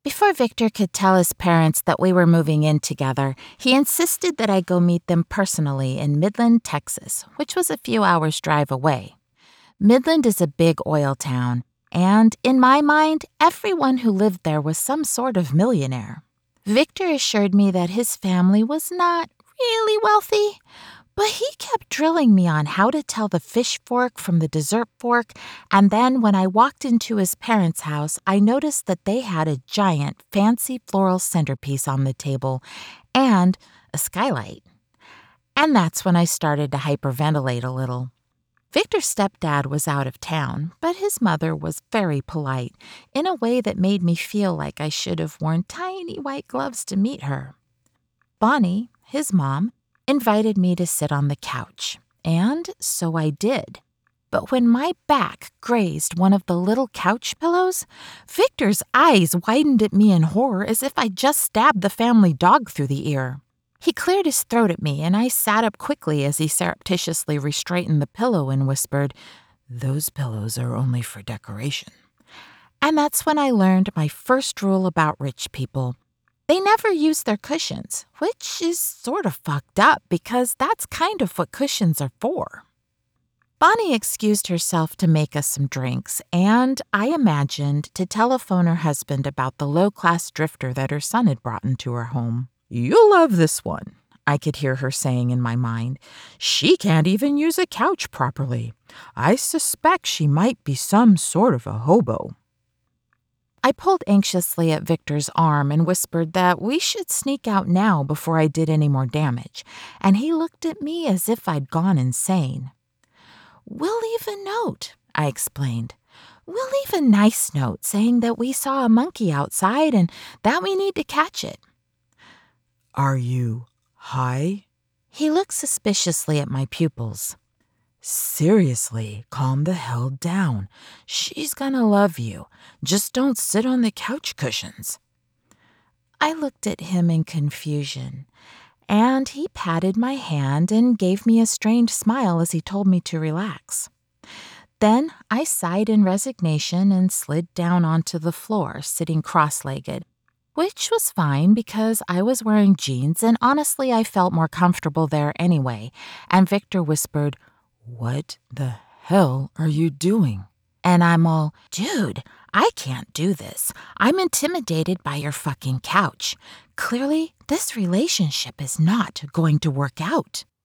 Before Victor could tell his parents that we were moving in together, he insisted that I go meet them personally in Midland, Texas, which was a few hours' drive away. Midland is a big oil town, and in my mind, everyone who lived there was some sort of millionaire. Victor assured me that his family was not really wealthy, but he kept drilling me on how to tell the fish fork from the dessert fork, and then when I walked into his parents' house, I noticed that they had a giant, fancy floral centerpiece on the table and a skylight. And that's when I started to hyperventilate a little. Victor's stepdad was out of town, but his mother was very polite, in a way that made me feel like I should have worn tiny white gloves to meet her. Bonnie, his mom, invited me to sit on the couch, and so I did. But when my back grazed one of the little couch pillows, Victor's eyes widened at me in horror as if I'd just stabbed the family dog through the ear. He cleared his throat at me, and I sat up quickly as he surreptitiously restraightened the pillow and whispered, "Those pillows are only for decoration." And that's when I learned my first rule about rich people. They never use their cushions, which is sort of fucked up because that's kind of what cushions are for. Bonnie excused herself to make us some drinks, and I imagined to telephone her husband about the low-class drifter that her son had brought into her home. "You'll love this one," I could hear her saying in my mind. "She can't even use a couch properly. I suspect she might be some sort of a hobo." I pulled anxiously at Victor's arm and whispered that we should sneak out now before I did any more damage, and he looked at me as if I'd gone insane. "We'll leave a note," I explained. "We'll leave a nice note saying that we saw a monkey outside and that we need to catch it." "Are you high?" He looked suspiciously at my pupils. "Seriously, calm the hell down. She's gonna love you. Just don't sit on the couch cushions." I looked at him in confusion, and he patted my hand and gave me a strained smile as he told me to relax. Then I sighed in resignation and slid down onto the floor, sitting cross-legged, which was fine because I was wearing jeans and honestly I felt more comfortable there anyway, and Victor whispered, "What the hell are you doing?" And I'm all, "Dude, I can't do this. I'm intimidated by your fucking couch. Clearly, this relationship is not going to work out."